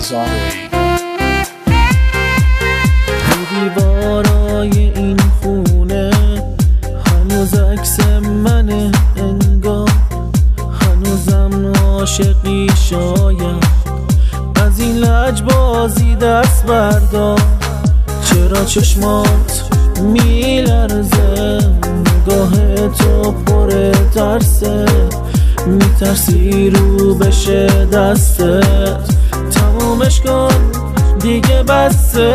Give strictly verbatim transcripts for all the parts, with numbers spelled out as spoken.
Zahiri. دیوارای این خونه هنوز عکس منه انگار، هنوزم عاشقی شاید از این لجبازی دست بردار. چرا چشمات میلرزه، نگاه تو پر ترسه، میترسی رو بشه دستت، تمومش کن دیگه بسه.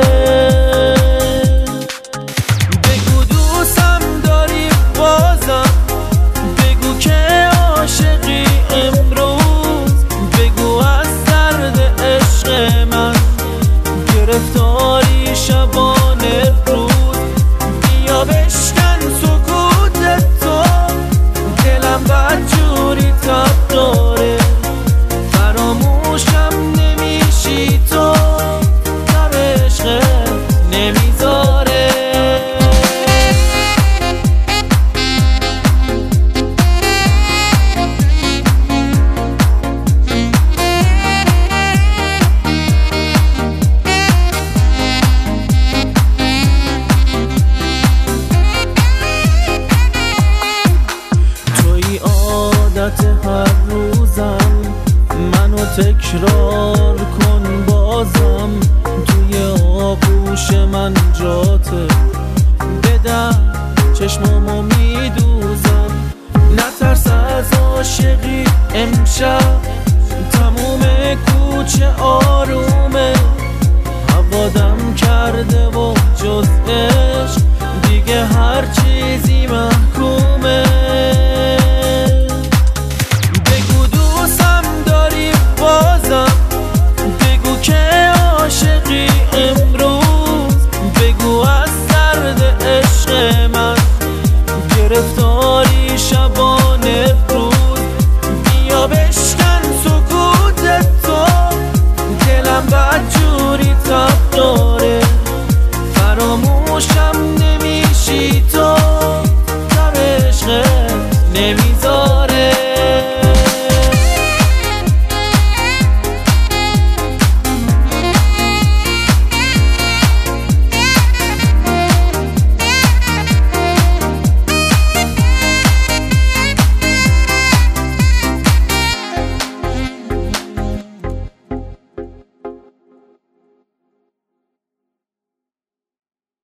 بگو دوستم داری بازم، بگو که عاشقی امروز، بگو از درد عشق من گرفتاری شبانه روز. بیا بشکن سکوت تو، دلم بدجوری تب داره، فراموشم نمیشی تو، در عشقت نمیذاره. هر روزم منو تکرار کن بازم، توی آغوش من جاته، بدم چشمامو میدوزم. نترس از عاشقی امشب، تموم کوچه آرومه، هوادم کرده و جز عشق دیگه هر چیزی محکومه. بگو که عاشقی امروز، بگو از درد عشق من گرفتاری شبانه روز. بیا بشکن سکوت تو، دلم بدجوری تب